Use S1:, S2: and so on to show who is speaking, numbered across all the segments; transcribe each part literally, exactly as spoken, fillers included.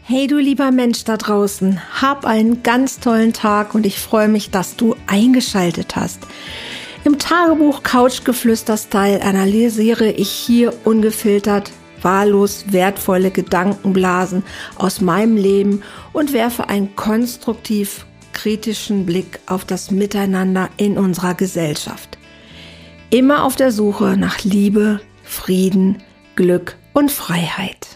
S1: Hey du lieber Mensch da draußen, hab einen ganz tollen Tag und ich freue mich, dass du eingeschaltet hast. Im Tagebuch Couchgeflüster-Style analysiere ich hier ungefiltert, wahllos wertvolle Gedankenblasen aus meinem Leben und werfe einen konstruktiv kritischen Blick auf das Miteinander in unserer Gesellschaft. Immer auf der Suche nach Liebe, Frieden, Glück und Freiheit.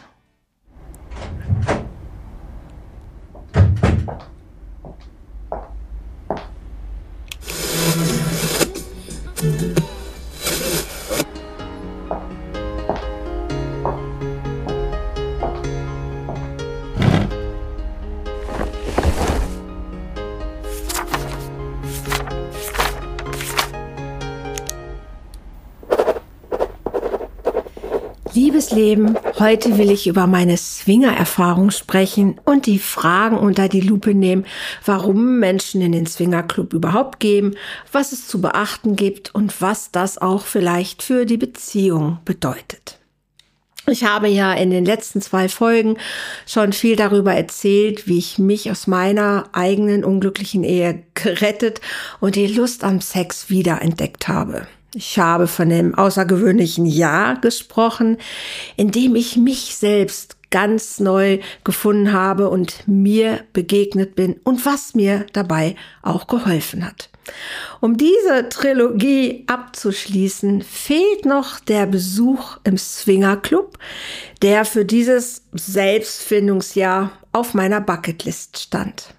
S1: Liebes Leben, heute will ich über meine Swinger-Erfahrung sprechen und die Fragen unter die Lupe nehmen, warum Menschen in den Swingerclub überhaupt gehen, was es zu beachten gibt und was das auch vielleicht für die Beziehung bedeutet. Ich habe ja in den letzten zwei Folgen schon viel darüber erzählt, wie ich mich aus meiner eigenen unglücklichen Ehe gerettet und die Lust am Sex wiederentdeckt habe. Ich habe von dem außergewöhnlichen Jahr gesprochen, in dem ich mich selbst ganz neu gefunden habe und mir begegnet bin und was mir dabei auch geholfen hat. Um diese Trilogie abzuschließen, fehlt noch der Besuch im Swingerclub, der für dieses Selbstfindungsjahr auf meiner Bucketlist stand.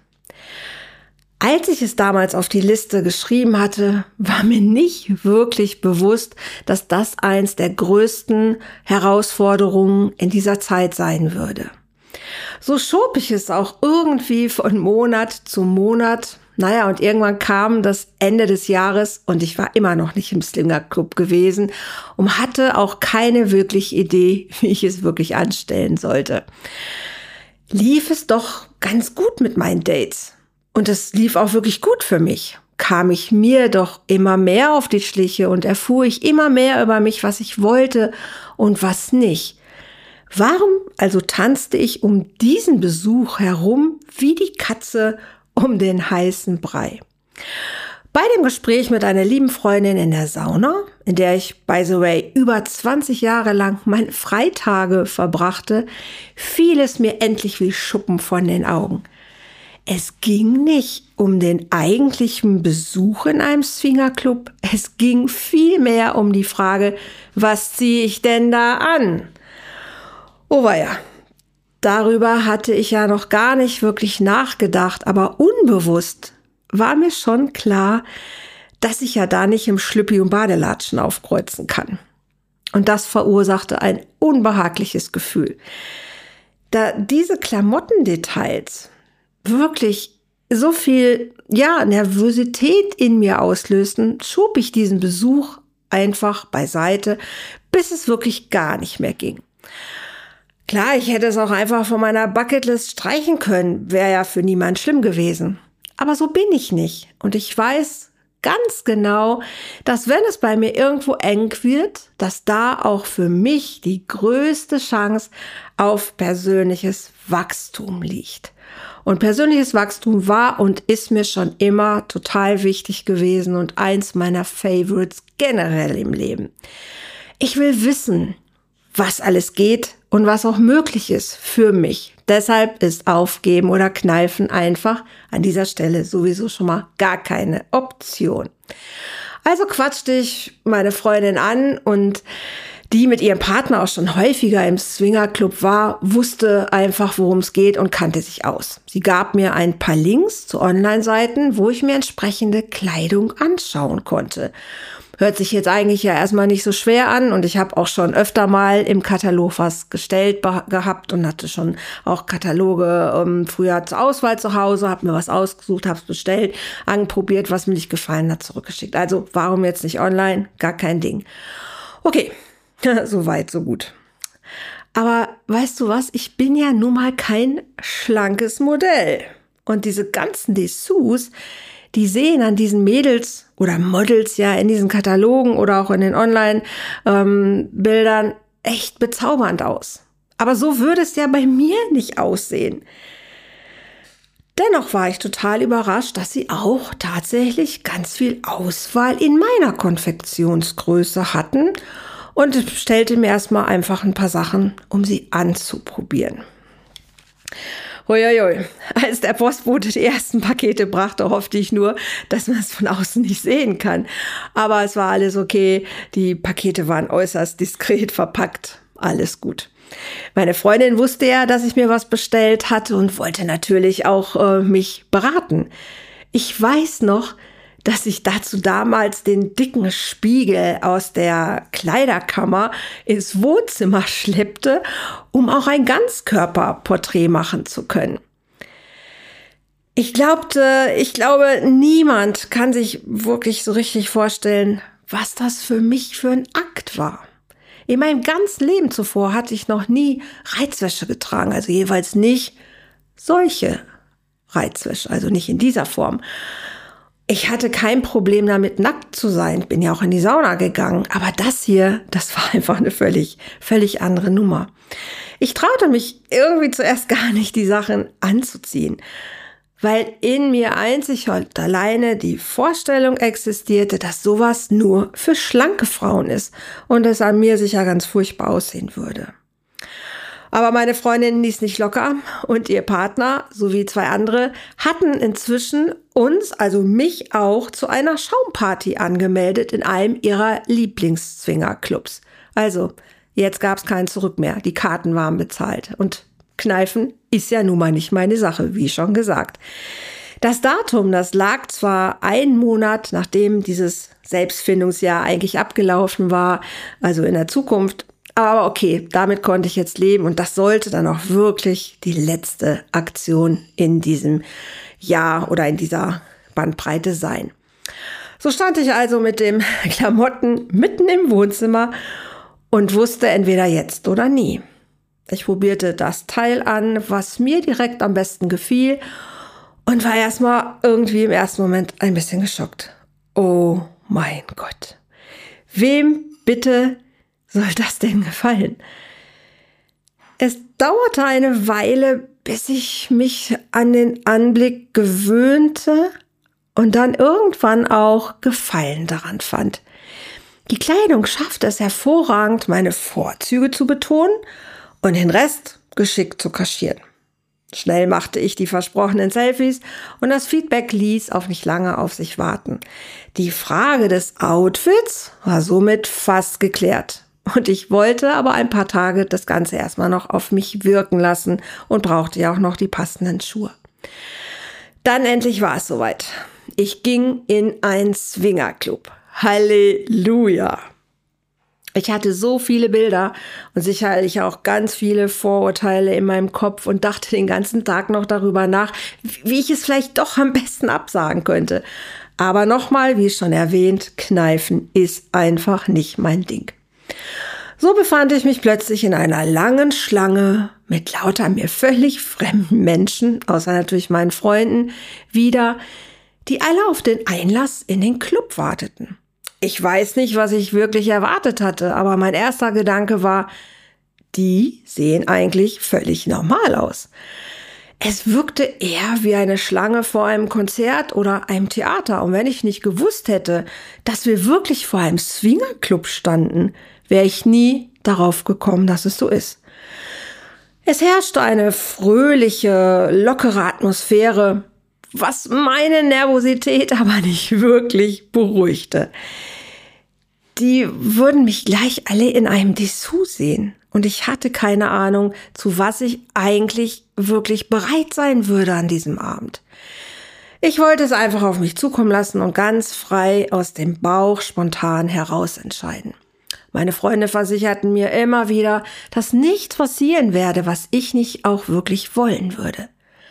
S1: Als ich es damals auf die Liste geschrieben hatte, war mir nicht wirklich bewusst, dass das eins der größten Herausforderungen in dieser Zeit sein würde. So schob ich es auch irgendwie von Monat zu Monat. Naja, und irgendwann kam das Ende des Jahres und ich war immer noch nicht im Swingerclub gewesen und hatte auch keine wirkliche Idee, wie ich es wirklich anstellen sollte. Lief es doch ganz gut mit meinen Dates. Und es lief auch wirklich gut für mich. Kam ich mir doch immer mehr auf die Schliche und erfuhr ich immer mehr über mich, was ich wollte und was nicht. Warum also tanzte ich um diesen Besuch herum wie die Katze um den heißen Brei? Bei dem Gespräch mit einer lieben Freundin in der Sauna, in der ich, by the way, über zwanzig Jahre lang meine Freitage verbrachte, fiel es mir endlich wie Schuppen von den Augen. Es ging nicht um den eigentlichen Besuch in einem Swingerclub. Es ging vielmehr um die Frage, was ziehe ich denn da an? Oh weia, darüber hatte ich ja noch gar nicht wirklich nachgedacht, aber unbewusst war mir schon klar, dass ich ja da nicht im Schlüppi und Badelatschen aufkreuzen kann. Und das verursachte ein unbehagliches Gefühl. Da diese Klamottendetails wirklich so viel, ja, Nervosität in mir auslösten, schob ich diesen Besuch einfach beiseite, bis es wirklich gar nicht mehr ging. Klar, ich hätte es auch einfach von meiner Bucketlist streichen können, wäre ja für niemand schlimm gewesen. Aber so bin ich nicht. Und ich weiß ganz genau, dass wenn es bei mir irgendwo eng wird, dass da auch für mich die größte Chance auf persönliches Wachstum liegt. Und persönliches Wachstum war und ist mir schon immer total wichtig gewesen und eins meiner Favorites generell im Leben. Ich will wissen, was alles geht und was auch möglich ist für mich. Deshalb ist Aufgeben oder Kneifen einfach an dieser Stelle sowieso schon mal gar keine Option. Also quatschte ich meine Freundin an und die mit ihrem Partner auch schon häufiger im Swingerclub war, wusste einfach, worum es geht und kannte sich aus. Sie gab mir ein paar Links zu Online-Seiten, wo ich mir entsprechende Kleidung anschauen konnte. Hört sich jetzt eigentlich ja erstmal nicht so schwer an und ich habe auch schon öfter mal im Katalog was gestellt gehabt und hatte schon auch Kataloge ähm, früher zur Auswahl zu Hause, habe mir was ausgesucht, habe es bestellt, anprobiert, was mir nicht gefallen hat, zurückgeschickt. Also warum jetzt nicht online? Gar kein Ding. Okay. So weit, so gut. Aber weißt du was? Ich bin ja nun mal kein schlankes Modell. Und diese ganzen Dessous, die sehen an diesen Mädels oder Models ja in diesen Katalogen oder auch in den Online-Bildern echt bezaubernd aus. Aber so würde es ja bei mir nicht aussehen. Dennoch war ich total überrascht, dass sie auch tatsächlich ganz viel Auswahl in meiner Konfektionsgröße hatten und stellte mir erstmal einfach ein paar Sachen, um sie anzuprobieren. Huiuiui. Als der Postbote die ersten Pakete brachte, hoffte ich nur, dass man es von außen nicht sehen kann. Aber es war alles okay. Die Pakete waren äußerst diskret verpackt. Alles gut. Meine Freundin wusste ja, dass ich mir was bestellt hatte und wollte natürlich auch äh, mich beraten. Ich weiß noch, dass ich dazu damals den dicken Spiegel aus der Kleiderkammer ins Wohnzimmer schleppte, um auch ein Ganzkörperporträt machen zu können. Ich glaubte, ich glaube, niemand kann sich wirklich so richtig vorstellen, was das für mich für ein Akt war. In meinem ganzen Leben zuvor hatte ich noch nie Reizwäsche getragen, also jeweils nicht solche Reizwäsche, also nicht in dieser Form. Ich hatte kein Problem damit, nackt zu sein. Bin ja auch in die Sauna gegangen. Aber das hier, das war einfach eine völlig, völlig andere Nummer. Ich traute mich irgendwie zuerst gar nicht, die Sachen anzuziehen, weil in mir einzig und alleine die Vorstellung existierte, dass sowas nur für schlanke Frauen ist und es an mir sicher ganz furchtbar aussehen würde. Aber meine Freundin ließ nicht locker und ihr Partner sowie zwei andere hatten inzwischen uns, also mich auch, zu einer Schaumparty angemeldet in einem ihrer Lieblingszwingerclubs. Also, jetzt gab's kein Zurück mehr. Die Karten waren bezahlt. Und Kneifen ist ja nun mal nicht meine Sache, wie schon gesagt. Das Datum, das lag zwar einen Monat, nachdem dieses Selbstfindungsjahr eigentlich abgelaufen war, also in der Zukunft, aber okay, damit konnte ich jetzt leben und das sollte dann auch wirklich die letzte Aktion in diesem Jahr oder in dieser Bandbreite sein. So stand ich also mit dem Klamotten mitten im Wohnzimmer und wusste entweder jetzt oder nie. Ich probierte das Teil an, was mir direkt am besten gefiel und war erstmal irgendwie im ersten Moment ein bisschen geschockt. Oh mein Gott, wem bitte soll das denn gefallen? Es dauerte eine Weile, bis ich mich an den Anblick gewöhnte und dann irgendwann auch Gefallen daran fand. Die Kleidung schaffte es hervorragend, meine Vorzüge zu betonen und den Rest geschickt zu kaschieren. Schnell machte ich die versprochenen Selfies und das Feedback ließ auf nicht lange auf sich warten. Die Frage des Outfits war somit fast geklärt. Und ich wollte aber ein paar Tage das Ganze erstmal noch auf mich wirken lassen und brauchte ja auch noch die passenden Schuhe. Dann endlich war es soweit. Ich ging in einen Swingerclub. Halleluja! Ich hatte so viele Bilder und sicherlich auch ganz viele Vorurteile in meinem Kopf und dachte den ganzen Tag noch darüber nach, wie ich es vielleicht doch am besten absagen könnte. Aber nochmal, wie schon erwähnt, Kneifen ist einfach nicht mein Ding. So befand ich mich plötzlich in einer langen Schlange mit lauter mir völlig fremden Menschen, außer natürlich meinen Freunden, wieder, die alle auf den Einlass in den Club warteten. Ich weiß nicht, was ich wirklich erwartet hatte, aber mein erster Gedanke war, die sehen eigentlich völlig normal aus. Es wirkte eher wie eine Schlange vor einem Konzert oder einem Theater. Und wenn ich nicht gewusst hätte, dass wir wirklich vor einem Swingerclub standen, wäre ich nie darauf gekommen, dass es so ist. Es herrschte eine fröhliche, lockere Atmosphäre, was meine Nervosität aber nicht wirklich beruhigte. Die würden mich gleich alle in einem Dessous sehen und ich hatte keine Ahnung, zu was ich eigentlich wirklich bereit sein würde an diesem Abend. Ich wollte es einfach auf mich zukommen lassen und ganz frei aus dem Bauch spontan heraus entscheiden. Meine Freunde versicherten mir immer wieder, dass nichts passieren werde, was ich nicht auch wirklich wollen würde.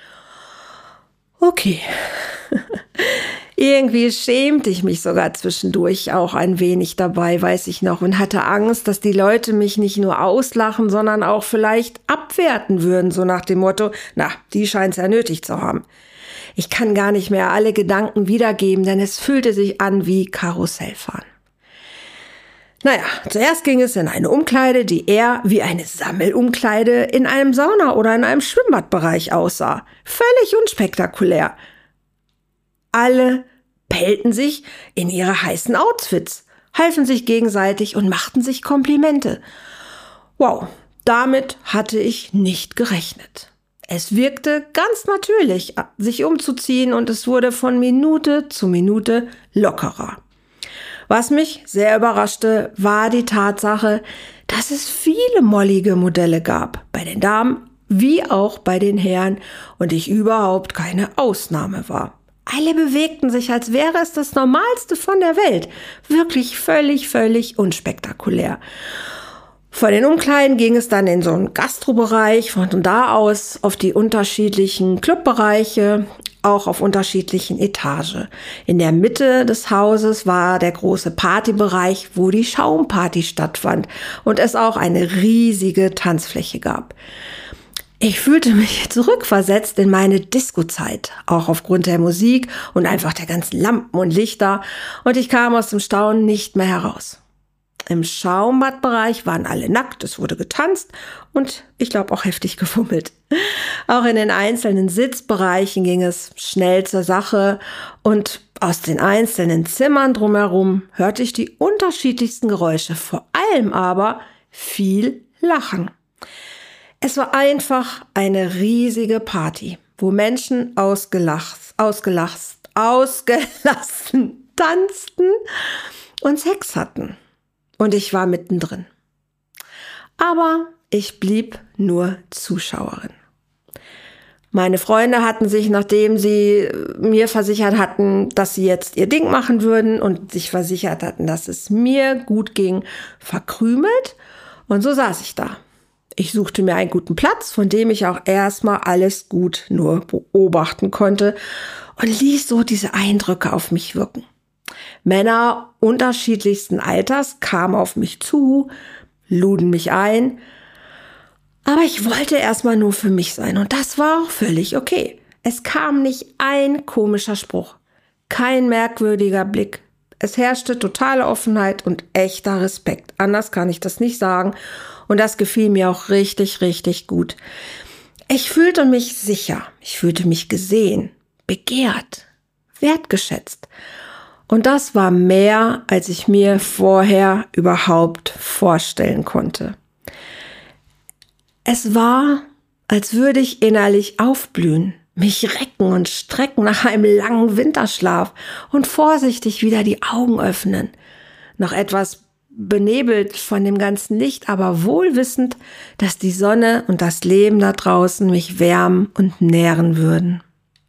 S1: Okay. Irgendwie schämte ich mich sogar zwischendurch auch ein wenig dabei, weiß ich noch, und hatte Angst, dass die Leute mich nicht nur auslachen, sondern auch vielleicht abwerten würden, so nach dem Motto, na, die scheint's ja nötig zu haben. Ich kann gar nicht mehr alle Gedanken wiedergeben, denn es fühlte sich an wie Karussellfahren. Naja, zuerst ging es in eine Umkleide, die eher wie eine Sammelumkleide in einem Sauna- oder in einem Schwimmbadbereich aussah. Völlig unspektakulär. Alle pellten sich in ihre heißen Outfits, halfen sich gegenseitig und machten sich Komplimente. Wow, damit hatte ich nicht gerechnet. Es wirkte ganz natürlich, sich umzuziehen, und es wurde von Minute zu Minute lockerer. Was mich sehr überraschte, war die Tatsache, dass es viele mollige Modelle gab, bei den Damen wie auch bei den Herren, und ich überhaupt keine Ausnahme war. Alle bewegten sich, als wäre es das Normalste von der Welt. Wirklich völlig, völlig unspektakulär. Von den Umkleiden ging es dann in so einen Gastrobereich, von da aus auf die unterschiedlichen Clubbereiche, auch auf unterschiedlichen Etagen. In der Mitte des Hauses war der große Partybereich, wo die Schaumparty stattfand und es auch eine riesige Tanzfläche gab. Ich fühlte mich zurückversetzt in meine Disco-Zeit, auch aufgrund der Musik und einfach der ganzen Lampen und Lichter, und ich kam aus dem Staunen nicht mehr heraus. Im Schaumbadbereich waren alle nackt, es wurde getanzt und ich glaube auch heftig gefummelt. Auch in den einzelnen Sitzbereichen ging es schnell zur Sache, und aus den einzelnen Zimmern drumherum hörte ich die unterschiedlichsten Geräusche, vor allem aber viel Lachen. Es war einfach eine riesige Party, wo Menschen ausgelacht, ausgelacht, ausgelassen tanzten und Sex hatten. Und ich war mittendrin. Aber ich blieb nur Zuschauerin. Meine Freunde hatten sich, nachdem sie mir versichert hatten, dass sie jetzt ihr Ding machen würden und sich versichert hatten, dass es mir gut ging, verkrümelt. Und so saß ich da. Ich suchte mir einen guten Platz, von dem ich auch erstmal alles gut nur beobachten konnte, und ließ so diese Eindrücke auf mich wirken. Männer unterschiedlichsten Alters kamen auf mich zu, luden mich ein, aber ich wollte erstmal nur für mich sein, und das war auch völlig okay. Es kam nicht ein komischer Spruch, kein merkwürdiger Blick. Es herrschte totale Offenheit und echter Respekt. Anders kann ich das nicht sagen, und das gefiel mir auch richtig, richtig gut. Ich fühlte mich sicher, ich fühlte mich gesehen, begehrt, wertgeschätzt. Und das war mehr, als ich mir vorher überhaupt vorstellen konnte. Es war, als würde ich innerlich aufblühen, mich recken und strecken nach einem langen Winterschlaf und vorsichtig wieder die Augen öffnen. Noch etwas benebelt von dem ganzen Licht, aber wohl wissend, dass die Sonne und das Leben da draußen mich wärmen und nähren würden.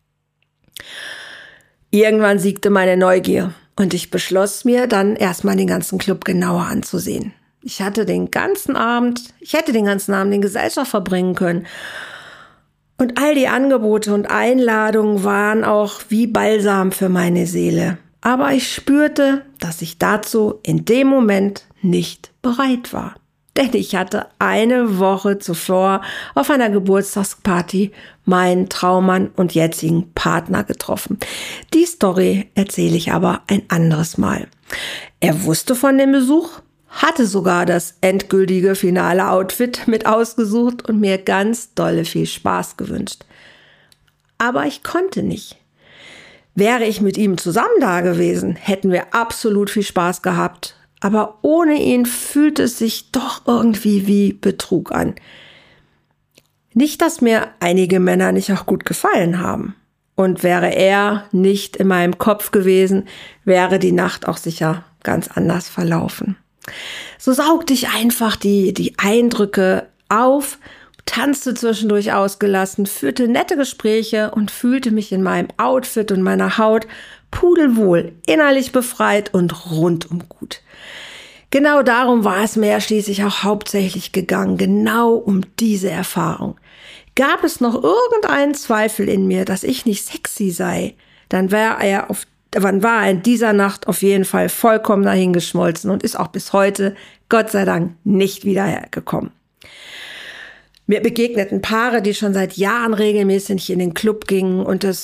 S1: Irgendwann siegte meine Neugier und ich beschloss mir dann erstmal den ganzen Club genauer anzusehen. Ich hatte den ganzen Abend, ich hätte den ganzen Abend in Gesellschaft verbringen können. Und all die Angebote und Einladungen waren auch wie Balsam für meine Seele. Aber ich spürte, dass ich dazu in dem Moment nicht bereit war. Denn ich hatte eine Woche zuvor auf einer Geburtstagsparty meinen Traummann und jetzigen Partner getroffen. Die Story erzähle ich aber ein anderes Mal. Er wusste von dem Besuch, hatte sogar das endgültige finale Outfit mit ausgesucht und mir ganz dolle viel Spaß gewünscht. Aber ich konnte nicht. Wäre ich mit ihm zusammen da gewesen, hätten wir absolut viel Spaß gehabt. Aber ohne ihn fühlte es sich doch irgendwie wie Betrug an. Nicht, dass mir einige Männer nicht auch gut gefallen haben. Und wäre er nicht in meinem Kopf gewesen, wäre die Nacht auch sicher ganz anders verlaufen. So saugte ich einfach die, die Eindrücke auf, tanzte zwischendurch ausgelassen, führte nette Gespräche und fühlte mich in meinem Outfit und meiner Haut pudelwohl, innerlich befreit und rundum gut. Genau darum war es mir schließlich auch hauptsächlich gegangen, genau um diese Erfahrung. Gab es noch irgendeinen Zweifel in mir, dass ich nicht sexy sei, dann war er auf, dann war er in dieser Nacht auf jeden Fall vollkommen dahingeschmolzen und ist auch bis heute, Gott sei Dank, nicht wieder hergekommen. Mir begegneten Paare, die schon seit Jahren regelmäßig in den Club gingen und es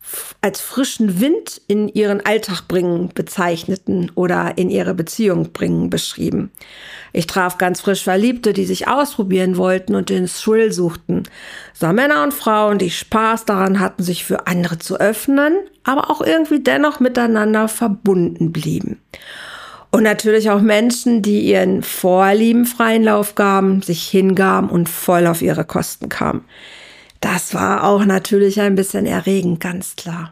S1: als frischen Wind in ihren Alltag bringen bezeichneten oder in ihre Beziehung bringen beschrieben. Ich traf ganz frisch Verliebte, die sich ausprobieren wollten und den Thrill suchten. Es waren Männer und Frauen, die Spaß daran hatten, sich für andere zu öffnen, aber auch irgendwie dennoch miteinander verbunden blieben. Und natürlich auch Menschen, die ihren Vorlieben freien Lauf gaben, sich hingaben und voll auf ihre Kosten kamen. Das war auch natürlich ein bisschen erregend, ganz klar.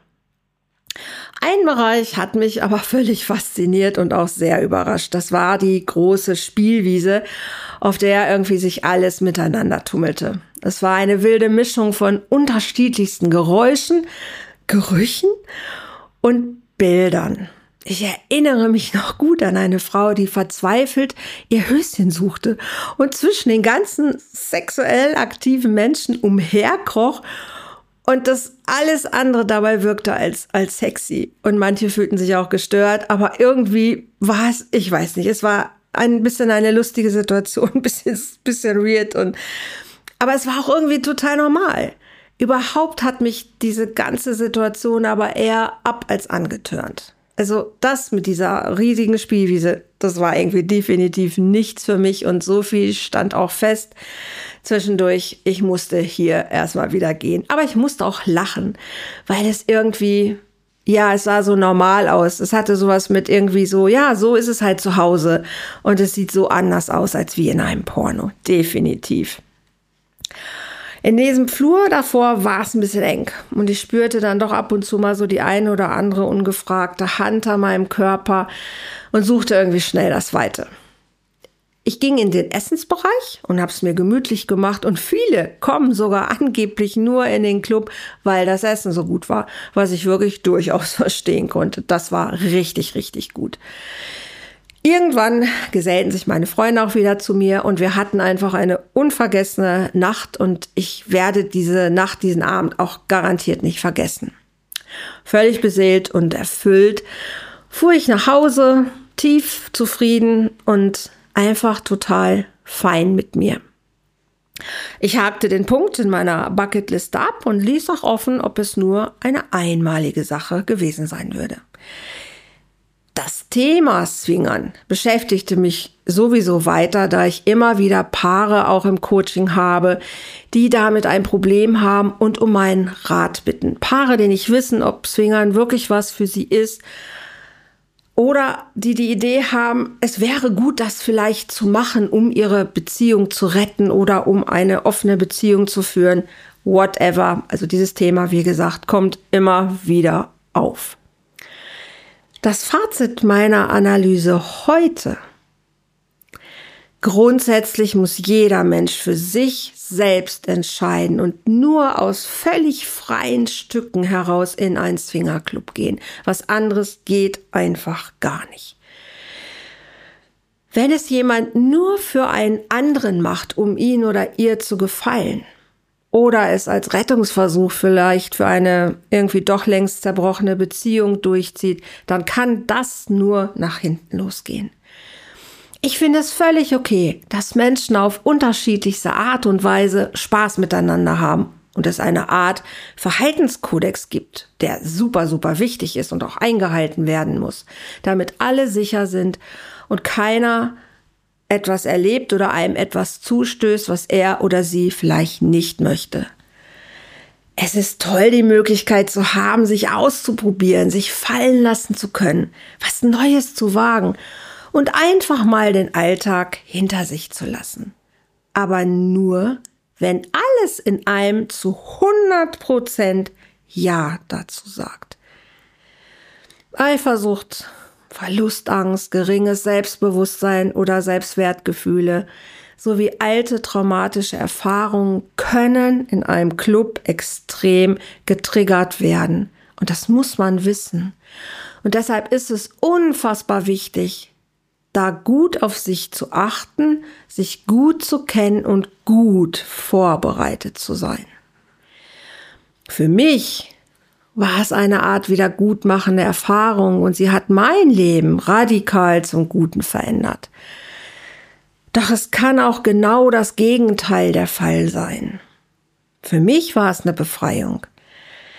S1: Ein Bereich hat mich aber völlig fasziniert und auch sehr überrascht. Das war die große Spielwiese, auf der irgendwie sich alles miteinander tummelte. Es war eine wilde Mischung von unterschiedlichsten Geräuschen, Gerüchen und Bildern. Ich erinnere mich noch gut an eine Frau, die verzweifelt ihr Höschen suchte und zwischen den ganzen sexuell aktiven Menschen umherkroch und das alles andere dabei wirkte als, als sexy. Und manche fühlten sich auch gestört, aber irgendwie war es, ich weiß nicht, es war ein bisschen eine lustige Situation, ein bisschen, bisschen weird und, aber es war auch irgendwie total normal. Überhaupt hat mich diese ganze Situation aber eher ab als angetörnt. Also das mit dieser riesigen Spielwiese, das war irgendwie definitiv nichts für mich und so viel stand auch fest zwischendurch. Ich musste hier erstmal wieder gehen, aber ich musste auch lachen, weil es irgendwie, ja, es sah so normal aus. Es hatte sowas mit irgendwie so, ja, so ist es halt zu Hause und es sieht so anders aus als wie in einem Porno, definitiv. In diesem Flur davor war es ein bisschen eng und ich spürte dann doch ab und zu mal so die eine oder andere ungefragte Hand an meinem Körper und suchte irgendwie schnell das Weite. Ich ging in den Essensbereich und habe es mir gemütlich gemacht und viele kommen sogar angeblich nur in den Club, weil das Essen so gut war, was ich wirklich durchaus verstehen konnte. Das war richtig, richtig gut. Irgendwann gesellten sich meine Freunde auch wieder zu mir und wir hatten einfach eine unvergessene Nacht und ich werde diese Nacht, diesen Abend auch garantiert nicht vergessen. Völlig beseelt und erfüllt fuhr ich nach Hause, tief zufrieden und einfach total fein mit mir. Ich hakte den Punkt in meiner Bucketliste ab und ließ auch offen, ob es nur eine einmalige Sache gewesen sein würde. Das Thema Swingern beschäftigte mich sowieso weiter, da ich immer wieder Paare auch im Coaching habe, die damit ein Problem haben und um meinen Rat bitten. Paare, die nicht wissen, ob Swingern wirklich was für sie ist oder die die Idee haben, es wäre gut, das vielleicht zu machen, um ihre Beziehung zu retten oder um eine offene Beziehung zu führen. Whatever. Also dieses Thema, wie gesagt, kommt immer wieder auf. Das Fazit meiner Analyse heute: Grundsätzlich muss jeder Mensch für sich selbst entscheiden und nur aus völlig freien Stücken heraus in einen Swingerclub gehen. Was anderes geht einfach gar nicht. Wenn es jemand nur für einen anderen macht, um ihn oder ihr zu gefallen, oder es als Rettungsversuch vielleicht für eine irgendwie doch längst zerbrochene Beziehung durchzieht, dann kann das nur nach hinten losgehen. Ich finde es völlig okay, dass Menschen auf unterschiedlichste Art und Weise Spaß miteinander haben und es eine Art Verhaltenskodex gibt, der super, super wichtig ist und auch eingehalten werden muss, damit alle sicher sind und keiner etwas erlebt oder einem etwas zustößt, was er oder sie vielleicht nicht möchte. Es ist toll, die Möglichkeit zu haben, sich auszuprobieren, sich fallen lassen zu können, was Neues zu wagen und einfach mal den Alltag hinter sich zu lassen. Aber nur, wenn alles in einem zu hundert Prozent Ja dazu sagt. Eifersucht, Verlustangst, geringes Selbstbewusstsein oder Selbstwertgefühle sowie alte traumatische Erfahrungen können in einem Club extrem getriggert werden. Und das muss man wissen. Und deshalb ist es unfassbar wichtig, da gut auf sich zu achten, sich gut zu kennen und gut vorbereitet zu sein. Für mich war es eine Art wiedergutmachende Erfahrung und sie hat mein Leben radikal zum Guten verändert. Doch es kann auch genau das Gegenteil der Fall sein. Für mich war es eine Befreiung.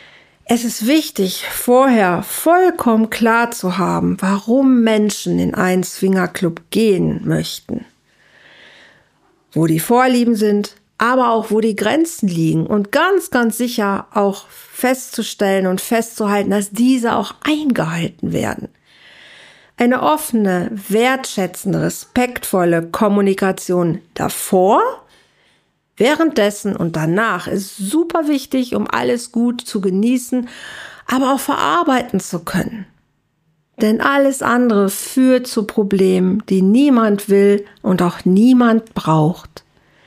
S1: Es ist wichtig, vorher vollkommen klar zu haben, warum Menschen in einen Swingerclub gehen möchten. Wo die Vorlieben sind, aber auch wo die Grenzen liegen und ganz, ganz sicher auch festzustellen und festzuhalten, dass diese auch eingehalten werden. Eine offene, wertschätzende, respektvolle Kommunikation davor, währenddessen und danach ist super wichtig, um alles gut zu genießen, aber auch verarbeiten zu können. Denn alles andere führt zu Problemen, die niemand will und auch niemand braucht.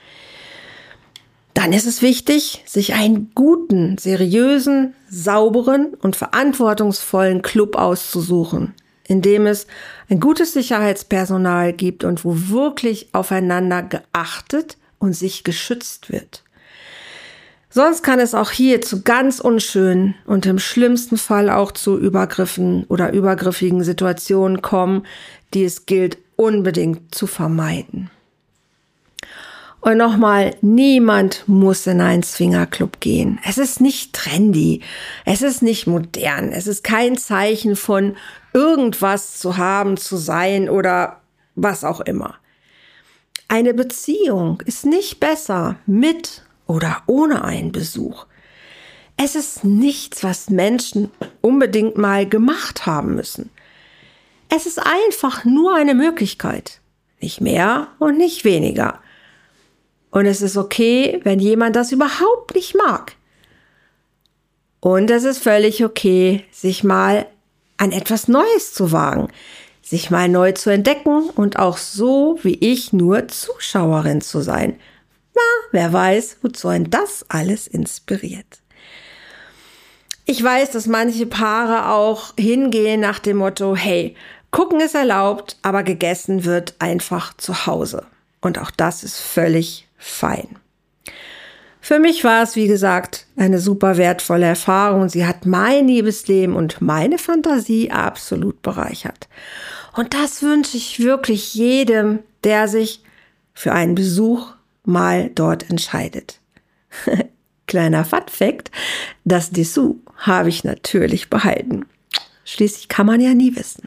S1: Dann ist es wichtig, sich einen guten, seriösen, sauberen und verantwortungsvollen Club auszusuchen, in dem es ein gutes Sicherheitspersonal gibt und wo wirklich aufeinander geachtet und sich geschützt wird. Sonst kann es auch hier zu ganz unschönen und im schlimmsten Fall auch zu Übergriffen oder übergriffigen Situationen kommen, die es gilt unbedingt zu vermeiden. Und nochmal, niemand muss in einen Swingerclub gehen. Es ist nicht trendy, es ist nicht modern, es ist kein Zeichen von irgendwas zu haben, zu sein oder was auch immer. Eine Beziehung ist nicht besser mit oder ohne einen Besuch. Es ist nichts, was Menschen unbedingt mal gemacht haben müssen. Es ist einfach nur eine Möglichkeit, nicht mehr und nicht weniger. Und es ist okay, wenn jemand das überhaupt nicht mag. Und es ist völlig okay, sich mal an etwas Neues zu wagen, sich mal neu zu entdecken und auch so wie ich nur Zuschauerin zu sein. Na, wer weiß, wozu ein das alles inspiriert. Ich weiß, dass manche Paare auch hingehen nach dem Motto, hey, gucken ist erlaubt, aber gegessen wird einfach zu Hause. Und auch das ist völlig fein. Für mich war es, wie gesagt, eine super wertvolle Erfahrung. Sie hat mein Liebesleben und meine Fantasie absolut bereichert. Und das wünsche ich wirklich jedem, der sich für einen Besuch mal dort entscheidet. Kleiner Fun-Fact, das Dessous habe ich natürlich behalten. Schließlich kann man ja nie wissen.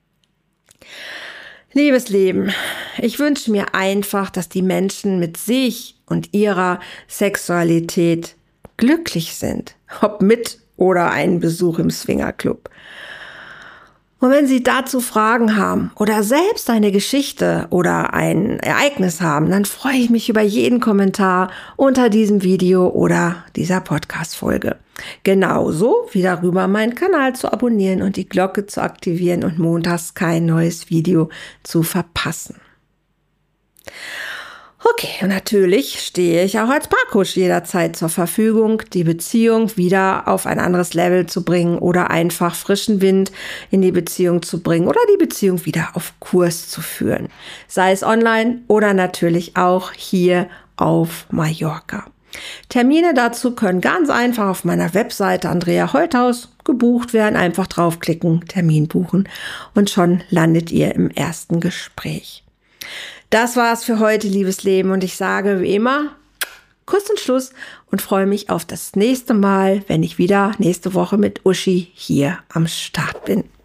S1: Liebes Leben, ich wünsche mir einfach, dass die Menschen mit sich und ihrer Sexualität glücklich sind, ob mit oder einen Besuch im Swingerclub. Und wenn Sie dazu Fragen haben oder selbst eine Geschichte oder ein Ereignis haben, dann freue ich mich über jeden Kommentar unter diesem Video oder dieser Podcast-Folge. Genauso wie darüber, meinen Kanal zu abonnieren und die Glocke zu aktivieren und montags kein neues Video zu verpassen. Okay, und natürlich stehe ich auch als Paarcoach jederzeit zur Verfügung, die Beziehung wieder auf ein anderes Level zu bringen oder einfach frischen Wind in die Beziehung zu bringen oder die Beziehung wieder auf Kurs zu führen. Sei es online oder natürlich auch hier auf Mallorca. Termine dazu können ganz einfach auf meiner Webseite Andrea Holthaus gebucht werden. Einfach draufklicken, Termin buchen und schon landet ihr im ersten Gespräch. Das war's für heute, liebes Leben, und ich sage wie immer, Kuss und Schluss und freue mich auf das nächste Mal, wenn ich wieder nächste Woche mit Uschi hier am Start bin.